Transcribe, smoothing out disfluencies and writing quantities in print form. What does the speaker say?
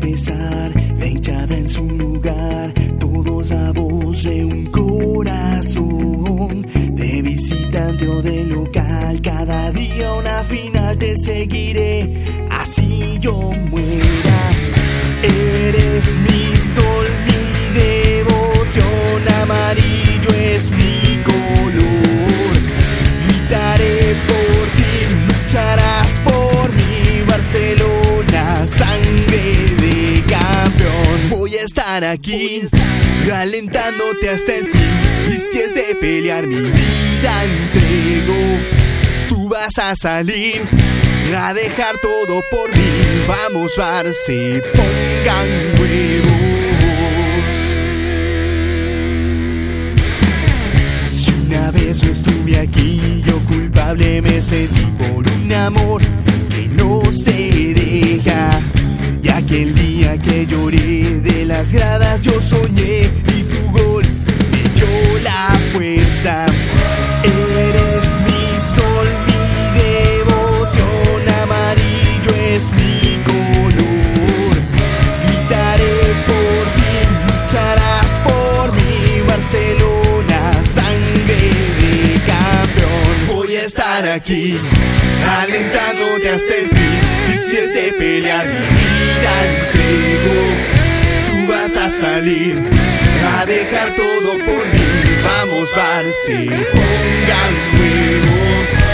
empezar, la hinchada en su lugar, todos a voz de un corazón, de visitante o de local, cada día una final te seguiré, así yo muera. Eres mi sol, mi devoción, amarillo es mi color, gritaré por ti, lucharás por mí, Barcelona, sangre de campeón. Voy a estar aquí, alentándote hasta el fin, y si es de pelear mi vida entrego, tú vas a salir a dejar todo por mí. Vamos, Barce, pongan huevos. Si una vez no estuve aquí, yo culpable me sentí por un amor que no se deja. Y aquel día que lloré de las gradas yo soñé, y tu gol me dio la fuerza. Eres mi sol, mi devoción, amarillo es mi color, gritaré por ti, lucharás por mí, Barcelona, sangre de campeón. Voy a estar aquí, alentándote hasta el fin, y si es de pelear mi vida entrego, tú vas a salir a dejar todo por mí. Vamos, Barce, pongan huevos.